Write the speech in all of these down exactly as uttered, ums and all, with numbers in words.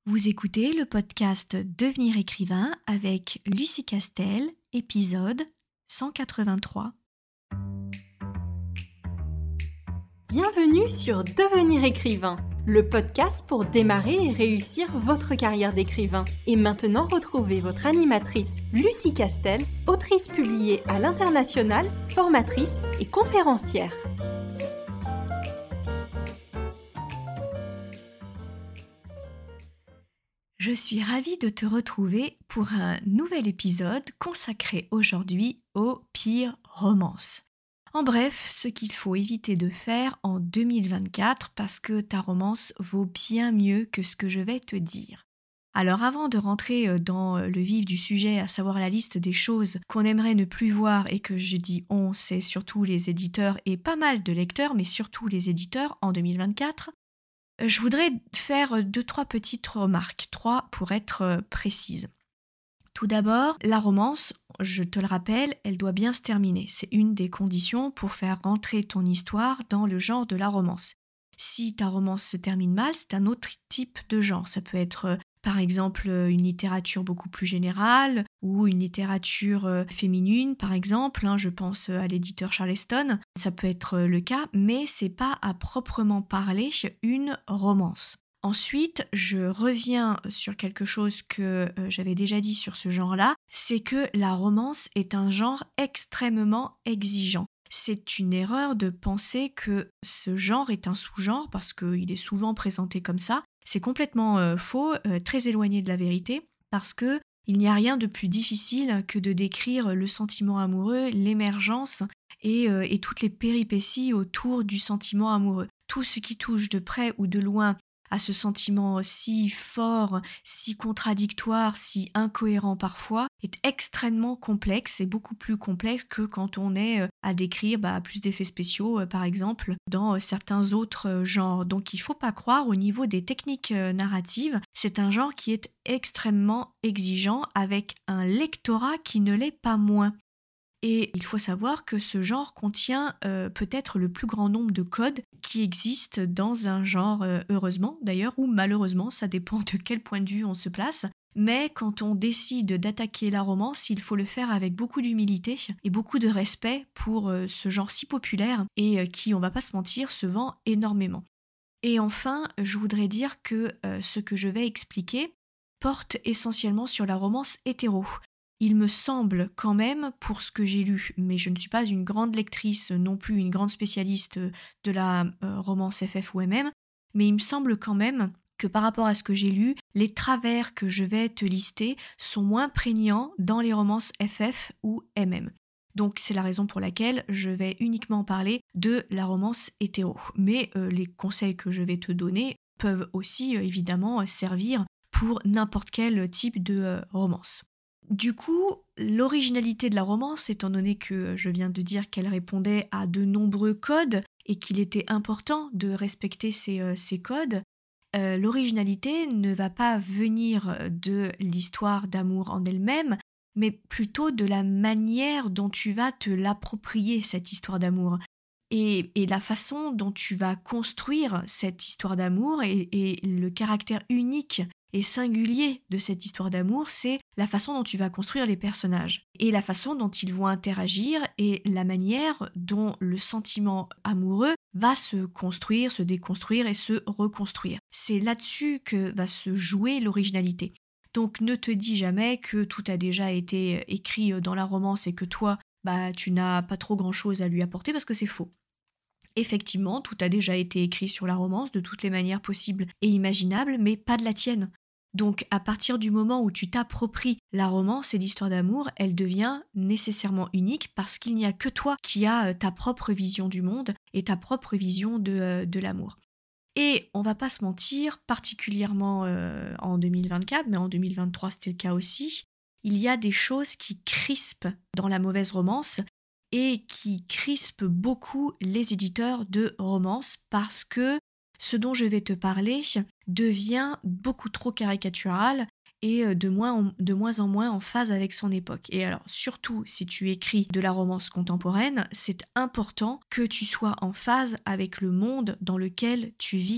Vous écoutez le podcast Devenir écrivain avec Lucie Castel, épisode cent quatre-vingt-trois. Bienvenue sur Devenir écrivain, le podcast pour démarrer et réussir votre carrière d'écrivain. Et maintenant, retrouvez votre animatrice Lucie Castel, autrice publiée à l'international, formatrice et conférencière. Je suis ravie de te retrouver pour un nouvel épisode consacré aujourd'hui aux pires romances. En bref, ce qu'il faut éviter de faire en deux mille vingt-quatre parce que ta romance vaut bien mieux que ce que je vais te dire. Alors avant de rentrer dans le vif du sujet, à savoir la liste des choses qu'on aimerait ne plus voir et que je dis on, c'est surtout les éditeurs et pas mal de lecteurs, mais surtout les éditeurs en deux mille vingt-quatre, je voudrais faire deux, trois petites remarques, trois pour être précise. Tout d'abord, la romance, je te le rappelle, elle doit bien se terminer. C'est une des conditions pour faire rentrer ton histoire dans le genre de la romance. Si ta romance se termine mal, c'est un autre type de genre. Ça peut être par exemple une littérature beaucoup plus générale ou une littérature féminine par exemple, hein, je pense à l'éditeur Charleston, ça peut être le cas, mais c'est pas à proprement parler une romance. Ensuite, je reviens sur quelque chose que euh, j'avais déjà dit sur ce genre-là, c'est que la romance est un genre extrêmement exigeant. C'est une erreur de penser que ce genre est un sous-genre parce qu'il est souvent présenté comme ça. C'est complètement euh, faux, euh, très éloigné de la vérité, parce que il n'y a rien de plus difficile que de décrire le sentiment amoureux, l'émergence et, euh, et toutes les péripéties autour du sentiment amoureux. Tout ce qui touche de près ou de loin à ce sentiment si fort, si contradictoire, si incohérent parfois, est extrêmement complexe et beaucoup plus complexe que quand on est à décrire bah, plus d'effets spéciaux, par exemple, dans certains autres genres. Donc il ne faut pas croire, au niveau des techniques narratives, c'est un genre qui est extrêmement exigeant avec un lectorat qui ne l'est pas moins. Et il faut savoir que ce genre contient euh, peut-être le plus grand nombre de codes qui existent dans un genre, euh, heureusement d'ailleurs, ou malheureusement, ça dépend de quel point de vue on se place. Mais quand on décide d'attaquer la romance, il faut le faire avec beaucoup d'humilité et beaucoup de respect pour euh, ce genre si populaire et euh, qui, on va pas se mentir, se vend énormément. Et enfin, je voudrais dire que euh, ce que je vais expliquer porte essentiellement sur la romance hétéro. Il me semble quand même, pour ce que j'ai lu, mais je ne suis pas une grande lectrice, non plus une grande spécialiste de la euh, romance F F ou M M, mais il me semble quand même que par rapport à ce que j'ai lu, les travers que je vais te lister sont moins prégnants dans les romances F F ou M M. Donc c'est la raison pour laquelle je vais uniquement parler de la romance hétéro. Mais euh, les conseils que je vais te donner peuvent aussi euh, évidemment servir pour n'importe quel type de euh, romance. Du coup, l'originalité de la romance, étant donné que je viens de dire qu'elle répondait à de nombreux codes et qu'il était important de respecter ces, euh, ces codes, euh, l'originalité ne va pas venir de l'histoire d'amour en elle-même, mais plutôt de la manière dont tu vas te l'approprier, cette histoire d'amour. Et, et la façon dont tu vas construire cette histoire d'amour et, et le caractère unique et singulier de cette histoire d'amour, c'est la façon dont tu vas construire les personnages et la façon dont ils vont interagir et la manière dont le sentiment amoureux va se construire, se déconstruire et se reconstruire. C'est là-dessus que va se jouer l'originalité. Donc ne te dis jamais que tout a déjà été écrit dans la romance et que toi, bah, tu n'as pas trop grand-chose à lui apporter parce que c'est faux. Effectivement, tout a déjà été écrit sur la romance de toutes les manières possibles et imaginables, mais pas de la tienne. Donc, à partir du moment où tu t'appropries la romance et l'histoire d'amour, elle devient nécessairement unique parce qu'il n'y a que toi qui as ta propre vision du monde et ta propre vision de, de l'amour. Et on va pas se mentir, particulièrement euh, en deux mille vingt-quatre, mais en deux mille vingt-trois c'était le cas aussi, il y a des choses qui crispent dans la mauvaise romance et qui crispent beaucoup les éditeurs de romances parce que ce dont je vais te parler devient beaucoup trop caricatural et de moins, en, de moins en moins en phase avec son époque. Et alors, surtout si tu écris de la romance contemporaine, c'est important que tu sois en phase avec le monde dans lequel tu vis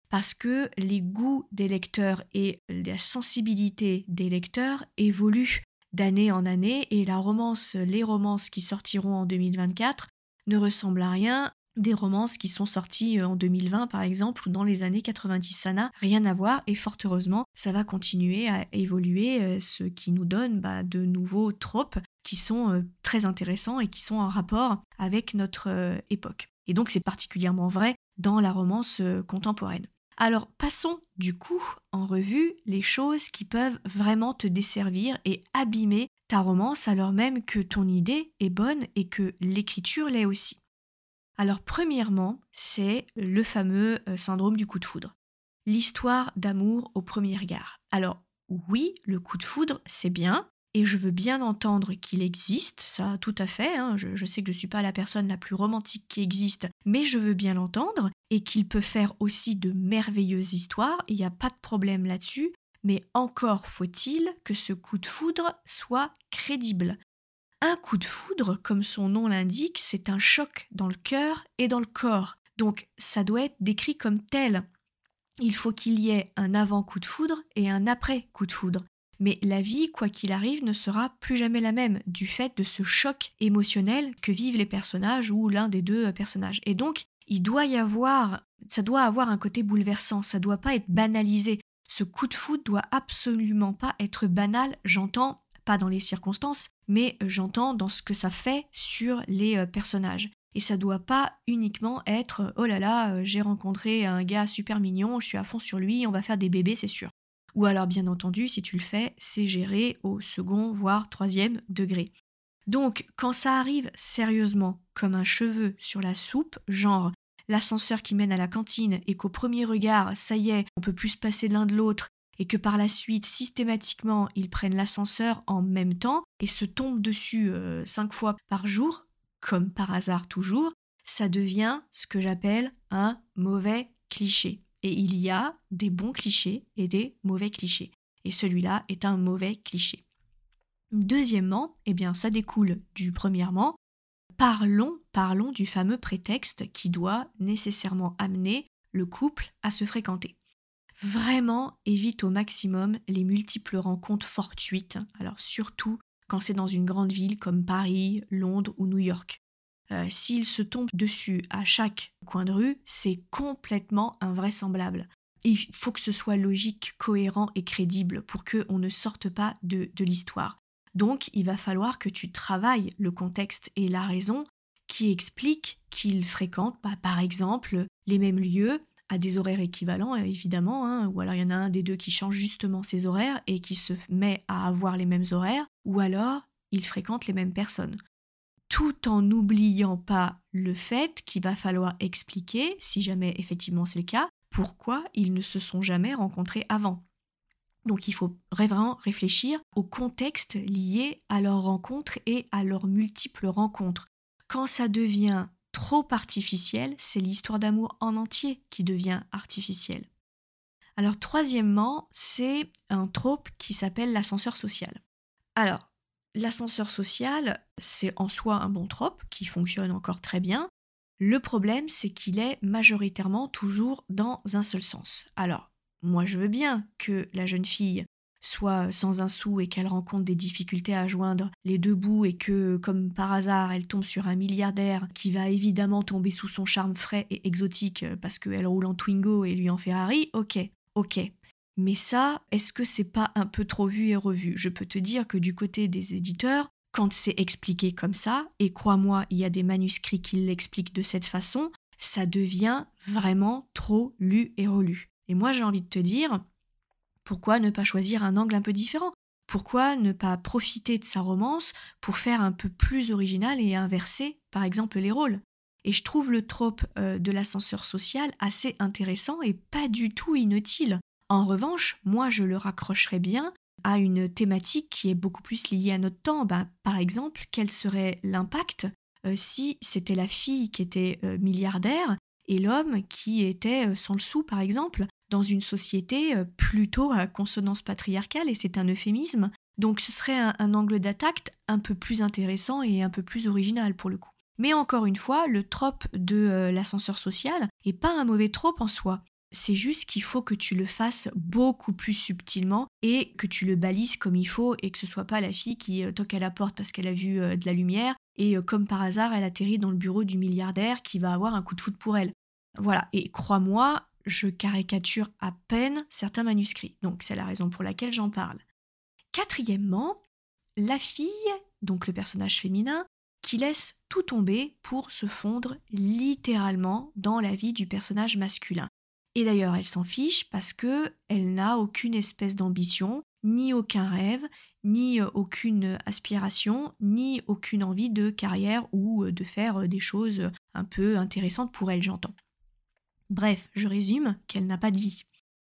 parce que les goûts des lecteurs et la sensibilité des lecteurs évoluent d'année en année et la romance, les romances qui sortiront en deux mille vingt-quatre ne ressemblent à rien des romances qui sont sorties en deux mille vingt par exemple ou dans les années quatre-vingt-dix. Ça n'a rien à voir et fort heureusement, ça va continuer à évoluer, ce qui nous donne bah, de nouveaux tropes qui sont euh, très intéressants et qui sont en rapport avec notre euh, époque. Et donc c'est particulièrement vrai dans la romance euh, contemporaine. Alors passons du coup en revue les choses qui peuvent vraiment te desservir et abîmer ta romance alors même que ton idée est bonne et que l'écriture l'est aussi. Alors premièrement, c'est le fameux euh, syndrome du coup de foudre. L'histoire d'amour au premier regard. Alors oui, le coup de foudre, c'est bien, et je veux bien entendre qu'il existe, ça tout à fait, hein, je, je sais que je ne suis pas la personne la plus romantique qui existe, mais je veux bien l'entendre, et qu'il peut faire aussi de merveilleuses histoires, il n'y a pas de problème là-dessus, mais encore faut-il que ce coup de foudre soit crédible. Un coup de foudre, comme son nom l'indique, c'est un choc dans le cœur et dans le corps, donc ça doit être décrit comme tel. Il faut qu'il y ait un avant coup de foudre et un après coup de foudre. Mais la vie, quoi qu'il arrive, ne sera plus jamais la même du fait de ce choc émotionnel que vivent les personnages ou l'un des deux personnages. Et donc, il doit y avoir, ça doit avoir un côté bouleversant, ça doit pas être banalisé. Ce coup de foudre doit absolument pas être banal, j'entends, pas dans les circonstances, mais j'entends dans ce que ça fait sur les personnages. Et ça doit pas uniquement être « oh là là, j'ai rencontré un gars super mignon, je suis à fond sur lui, on va faire des bébés, c'est sûr ». Ou alors, bien entendu, si tu le fais, c'est géré au second, voire troisième degré. Donc, quand ça arrive sérieusement, comme un cheveu sur la soupe, genre l'ascenseur qui mène à la cantine et qu'au premier regard, ça y est, on peut plus se passer l'un de l'autre, et que par la suite, systématiquement, ils prennent l'ascenseur en même temps et se tombent dessus euh, cinq fois par jour, comme par hasard toujours, ça devient ce que j'appelle un mauvais cliché. Et il y a des bons clichés et des mauvais clichés. Et celui-là est un mauvais cliché. Deuxièmement, eh bien, ça découle du premièrement. Parlons, parlons du fameux prétexte qui doit nécessairement amener le couple à se fréquenter. Vraiment, évite au maximum les multiples rencontres fortuites, alors surtout quand c'est dans une grande ville comme Paris, Londres ou New York. Euh, s'ils se tombent dessus à chaque coin de rue, c'est complètement invraisemblable. Il faut que ce soit logique, cohérent et crédible pour qu'on ne sorte pas de, de l'histoire. Donc, il va falloir que tu travailles le contexte et la raison qui explique qu'ils fréquentent, bah, par exemple, les mêmes lieux à des horaires équivalents, évidemment, hein, ou alors il y en a un des deux qui change justement ses horaires et qui se met à avoir les mêmes horaires, ou alors ils fréquentent les mêmes personnes. Tout en n'oubliant pas le fait qu'il va falloir expliquer, si jamais effectivement c'est le cas, pourquoi ils ne se sont jamais rencontrés avant. Donc il faut vraiment réfléchir au contexte lié à leur rencontre et à leurs multiples rencontres. Quand ça devient trop artificiel, c'est l'histoire d'amour en entier qui devient artificielle. Alors troisièmement, c'est un trope qui s'appelle l'ascenseur social. Alors, l'ascenseur social, c'est en soi un bon trope qui fonctionne encore très bien. Le problème, c'est qu'il est majoritairement toujours dans un seul sens. Alors, moi je veux bien que la jeune fille soit sans un sou et qu'elle rencontre des difficultés à joindre les deux bouts et que, comme par hasard, elle tombe sur un milliardaire qui va évidemment tomber sous son charme frais et exotique parce qu'elle roule en Twingo et lui en Ferrari, ok, ok. Mais ça, est-ce que c'est pas un peu trop vu et revu ? Je peux te dire que du côté des éditeurs, quand c'est expliqué comme ça, et crois-moi, il y a des manuscrits qui l'expliquent de cette façon, ça devient vraiment trop lu et relu. Et moi, j'ai envie de te dire, pourquoi ne pas choisir un angle un peu différent ? Pourquoi ne pas profiter de sa romance pour faire un peu plus original et inverser, par exemple, les rôles ? Et je trouve le trope euh, de l'ascenseur social assez intéressant et pas du tout inutile. En revanche, moi, je le raccrocherais bien à une thématique qui est beaucoup plus liée à notre temps. Ben, par exemple, quel serait l'impact euh, si c'était la fille qui était euh, milliardaire et l'homme qui était euh, sans le sou, par exemple, dans une société euh, plutôt à consonance patriarcale, et c'est un euphémisme. Donc ce serait un, un angle d'attaque un peu plus intéressant et un peu plus original pour le coup. Mais encore une fois, le trope de euh, l'ascenseur social n'est pas un mauvais trope en soi. C'est juste qu'il faut que tu le fasses beaucoup plus subtilement et que tu le balises comme il faut et que ce soit pas la fille qui euh, toque à la porte parce qu'elle a vu euh, de la lumière et euh, comme par hasard, elle atterrit dans le bureau du milliardaire qui va avoir un coup de foudre pour elle. Voilà, et crois-moi, je caricature à peine certains manuscrits. Donc c'est la raison pour laquelle j'en parle. Quatrièmement, la fille, donc le personnage féminin, qui laisse tout tomber pour se fondre littéralement dans la vie du personnage masculin. Et d'ailleurs, elle s'en fiche parce que elle n'a aucune espèce d'ambition, ni aucun rêve, ni aucune aspiration, ni aucune envie de carrière ou de faire des choses un peu intéressantes pour elle, j'entends. Bref, je résume qu'elle n'a pas de vie.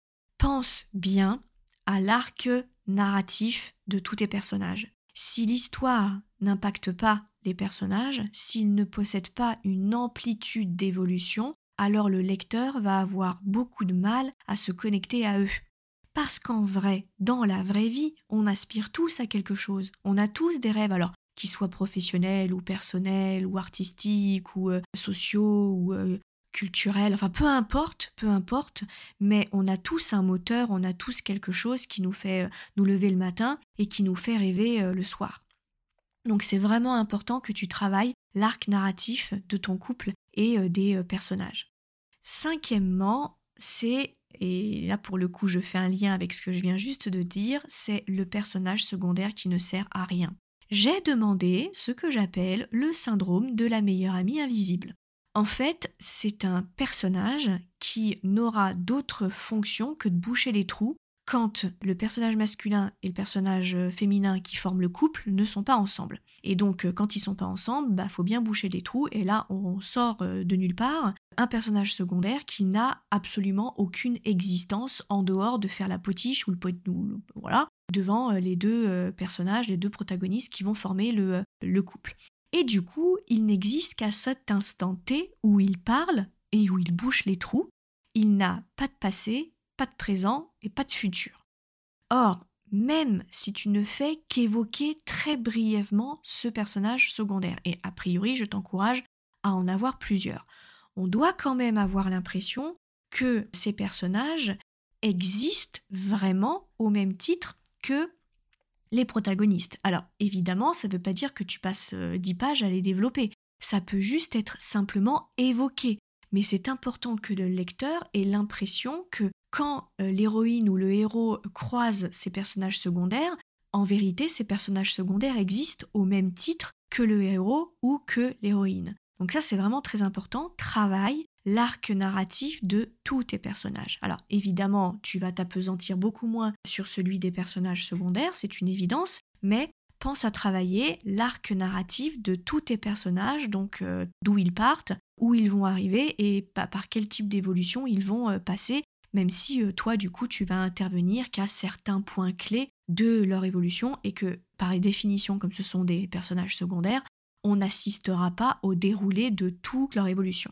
Pense bien à l'arc narratif de tous tes personnages. Si l'histoire n'impacte pas les personnages, s'ils ne possèdent pas une amplitude d'évolution, alors le lecteur va avoir beaucoup de mal à se connecter à eux. Parce qu'en vrai, dans la vraie vie, on aspire tous à quelque chose. On a tous des rêves, alors qu'ils soient professionnels ou personnels ou artistiques ou euh, sociaux ou euh, culturels, enfin peu importe, peu importe, mais on a tous un moteur, on a tous quelque chose qui nous fait euh, nous lever le matin et qui nous fait rêver euh, le soir. Donc c'est vraiment important que tu travailles l'arc narratif de ton couple et euh, des euh, personnages. Cinquièmement, c'est, et là pour le coup je fais un lien avec ce que je viens juste de dire, c'est le personnage secondaire qui ne sert à rien. J'ai demandé ce que j'appelle le syndrome de la meilleure amie invisible. En fait, c'est un personnage qui n'aura d'autre fonction que de boucher les trous quand le personnage masculin et le personnage féminin qui forment le couple ne sont pas ensemble. Et donc, quand ils sont pas ensemble, bah faut bien boucher les trous, et là, on sort de nulle part un personnage secondaire qui n'a absolument aucune existence en dehors de faire la potiche ou le pot, ou, voilà, devant les deux personnages, les deux protagonistes qui vont former le, le couple. Et du coup, il n'existe qu'à cet instant T où il parle et où il bouche les trous. Il n'a pas de passé, pas de présent et pas de futur. Or, même si tu ne fais qu'évoquer très brièvement ce personnage secondaire, et a priori je t'encourage à en avoir plusieurs, on doit quand même avoir l'impression que ces personnages existent vraiment au même titre que les protagonistes. Alors évidemment, ça ne veut pas dire que tu passes dix pages à les développer, ça peut juste être simplement évoqué. Mais c'est important que le lecteur ait l'impression que quand euh, l'héroïne ou le héros croise ces personnages secondaires, en vérité, ces personnages secondaires existent au même titre que le héros ou que l'héroïne. Donc ça, c'est vraiment très important. Travaille l'arc narratif de tous tes personnages. Alors évidemment, tu vas t'appesantir beaucoup moins sur celui des personnages secondaires, c'est une évidence, mais pense à travailler l'arc narratif de tous tes personnages, donc euh, d'où ils partent, où ils vont arriver et par, par quel type d'évolution ils vont euh, passer, même si euh, toi, du coup, tu vas intervenir qu'à certains points clés de leur évolution et que, par définition, comme ce sont des personnages secondaires, on n'assistera pas au déroulé de toute leur évolution.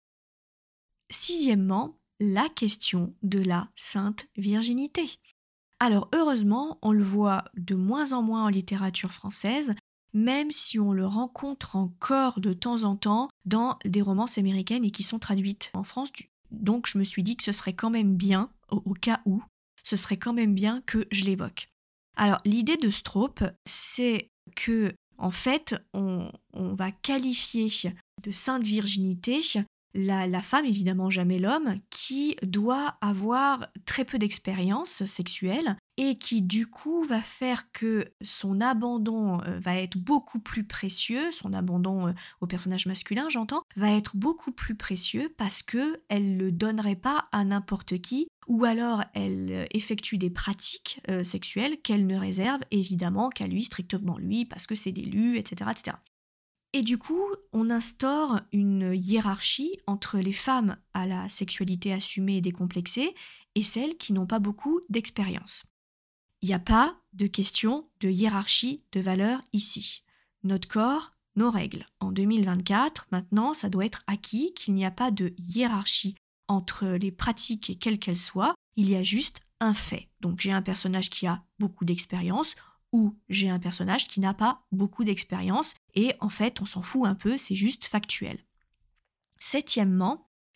Sixièmement, la question de la sainte virginité. Alors heureusement, on le voit de moins en moins en littérature française, même si on le rencontre encore de temps en temps dans des romances américaines et qui sont traduites en France. Donc je me suis dit que ce serait quand même bien, au, au cas où, ce serait quand même bien que je l'évoque. Alors l'idée de Straub, c'est que en fait, on, on va qualifier de sainte virginité La, la femme, évidemment jamais l'homme, qui doit avoir très peu d'expérience sexuelle et qui du coup va faire que son abandon euh, va être beaucoup plus précieux, son abandon euh, au personnage masculin j'entends, va être beaucoup plus précieux parce qu'elle ne le donnerait pas à n'importe qui, ou alors elle effectue des pratiques euh, sexuelles qu'elle ne réserve évidemment qu'à lui, strictement lui, parce que c'est l'élu, et cetera, et cetera. Et du coup, on instaure une hiérarchie entre les femmes à la sexualité assumée et décomplexée et celles qui n'ont pas beaucoup d'expérience. Il n'y a pas de question de hiérarchie de valeurs ici. Notre corps, nos règles. En deux mille vingt-quatre, maintenant, ça doit être acquis qu'il n'y a pas de hiérarchie entre les pratiques, quelles qu'elles soient. Il y a juste un fait. Donc j'ai un personnage qui a beaucoup d'expérience, ou j'ai un personnage qui n'a pas beaucoup d'expérience, et en fait, on s'en fout un peu, c'est juste factuel. Septièmement,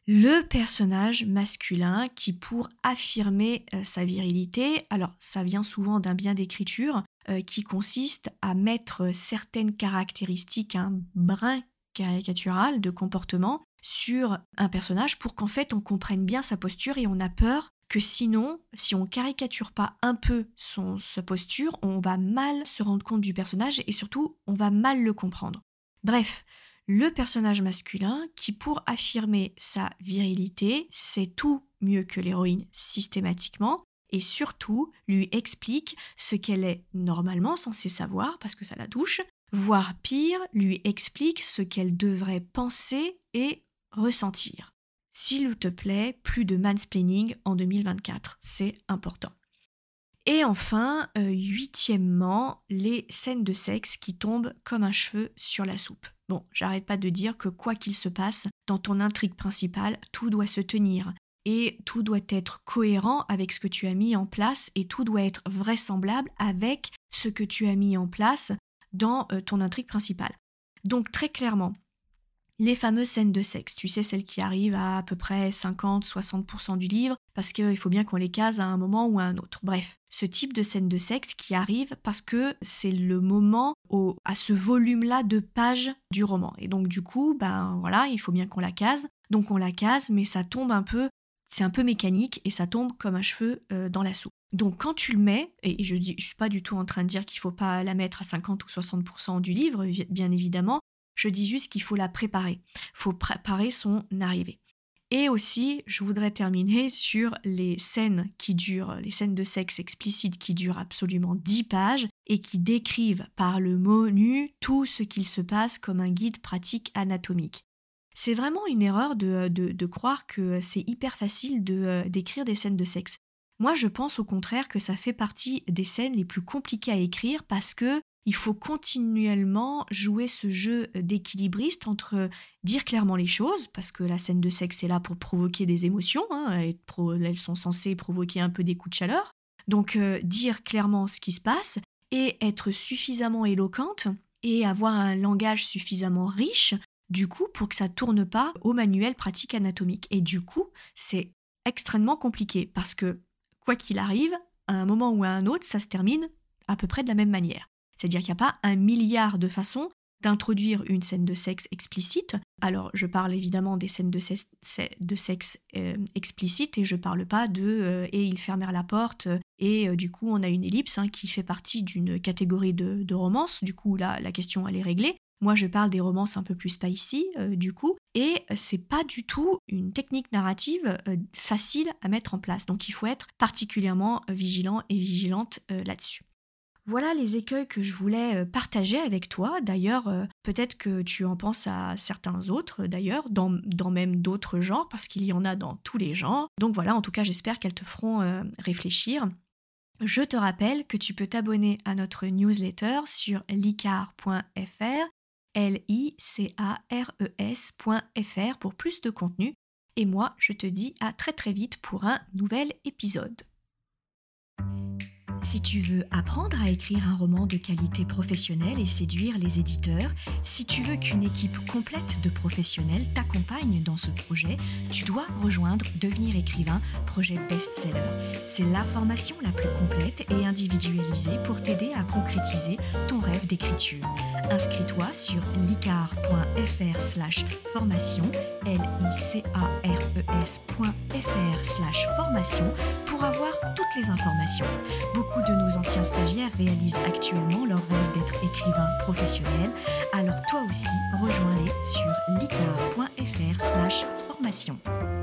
Le personnage masculin qui, pour affirmer euh, sa virilité, alors ça vient souvent d'un biais d'écriture euh, qui consiste à mettre certaines caractéristiques, un brin caricatural de comportement sur un personnage pour qu'en fait on comprenne bien sa posture et on a peur que sinon, si on caricature pas un peu son, sa posture, on va mal se rendre compte du personnage et surtout on va mal le comprendre. Bref, le personnage masculin qui, pour affirmer sa virilité, sait tout mieux que l'héroïne systématiquement et surtout lui explique ce qu'elle est normalement censée savoir parce que ça la touche, voire pire, lui explique ce qu'elle devrait penser et ressentir. S'il te plaît, plus de mansplaining en deux mille vingt-quatre, c'est important. Et enfin, euh, huitièmement, les scènes de sexe qui tombent comme un cheveu sur la soupe. Bon, j'arrête pas de dire que quoi qu'il se passe, dans ton intrigue principale, tout doit se tenir. Et tout doit être cohérent avec ce que tu as mis en place et tout doit être vraisemblable avec ce que tu as mis en place dans euh, ton intrigue principale. Donc très clairement, les fameuses scènes de sexe, tu sais, celles qui arrivent à à peu près cinquante à soixante pour cent du livre, parce qu'il faut bien qu'on les case à un moment ou à un autre. Bref, ce type de scène de sexe qui arrive parce que c'est le moment au, à ce volume-là de pages du roman. Et donc du coup, ben voilà, il faut bien qu'on la case. Donc on la case, mais ça tombe un peu, c'est un peu mécanique et ça tombe comme un cheveu euh, dans la soupe. Donc quand tu le mets, et je ne suis pas du tout en train de dire qu'il ne faut pas la mettre à cinquante ou soixante pour cent du livre, bien évidemment, je dis juste qu'il faut la préparer. Il faut préparer son arrivée. Et aussi, je voudrais terminer sur les scènes qui durent, les scènes de sexe explicites qui durent absolument dix pages et qui décrivent par le mot nu tout ce qu'il se passe comme un guide pratique anatomique. C'est vraiment une erreur de, de, de croire que c'est hyper facile de, d'écrire des scènes de sexe. Moi, je pense au contraire que ça fait partie des scènes les plus compliquées à écrire parce que il faut continuellement jouer ce jeu d'équilibriste entre dire clairement les choses, parce que la scène de sexe est là pour provoquer des émotions, hein, elles sont censées provoquer un peu des coups de chaleur, donc euh, dire clairement ce qui se passe et être suffisamment éloquente et avoir un langage suffisamment riche, du coup, pour que ça tourne pas au manuel pratique anatomique. Et du coup, c'est extrêmement compliqué, parce que quoi qu'il arrive, à un moment ou à un autre, ça se termine à peu près de la même manière. C'est-à-dire qu'il n'y a pas un milliard de façons d'introduire une scène de sexe explicite. Alors, je parle évidemment des scènes de, sexe, de sexe euh, explicites et je ne parle pas de euh, « et ils fermèrent la porte » et euh, du coup, on a une ellipse hein, qui fait partie d'une catégorie de, de romances. Du coup, là, la question, elle est réglée. Moi, je parle des romances un peu plus spicy, euh, du coup, et c'est pas du tout une technique narrative euh, facile à mettre en place. Donc, il faut être particulièrement vigilant et vigilante euh, là-dessus. Voilà les écueils que je voulais partager avec toi. D'ailleurs, euh, peut-être que tu en penses à certains autres, d'ailleurs, dans, dans même d'autres genres, parce qu'il y en a dans tous les genres. Donc voilà, en tout cas, j'espère qu'elles te feront euh, réfléchir. Je te rappelle que tu peux t'abonner à notre newsletter sur licar point f r, L I C A R E S point F R pour plus de contenu. Et moi, je te dis à très très vite pour un nouvel épisode. Si tu veux apprendre à écrire un roman de qualité professionnelle et séduire les éditeurs, si tu veux qu'une équipe complète de professionnels t'accompagne dans ce projet, tu dois rejoindre Devenir écrivain, projet best-seller. C'est la formation la plus complète et individualisée pour t'aider à concrétiser ton rêve d'écriture. Inscris-toi sur licar point f r slash formation, L I C A R E S point F R slash formation pour avoir toutes les informations. Beaucoup de nos anciens stagiaires réalisent actuellement leur rêve d'être écrivain professionnel, alors toi aussi, rejoins-les sur licar point f r slash formation.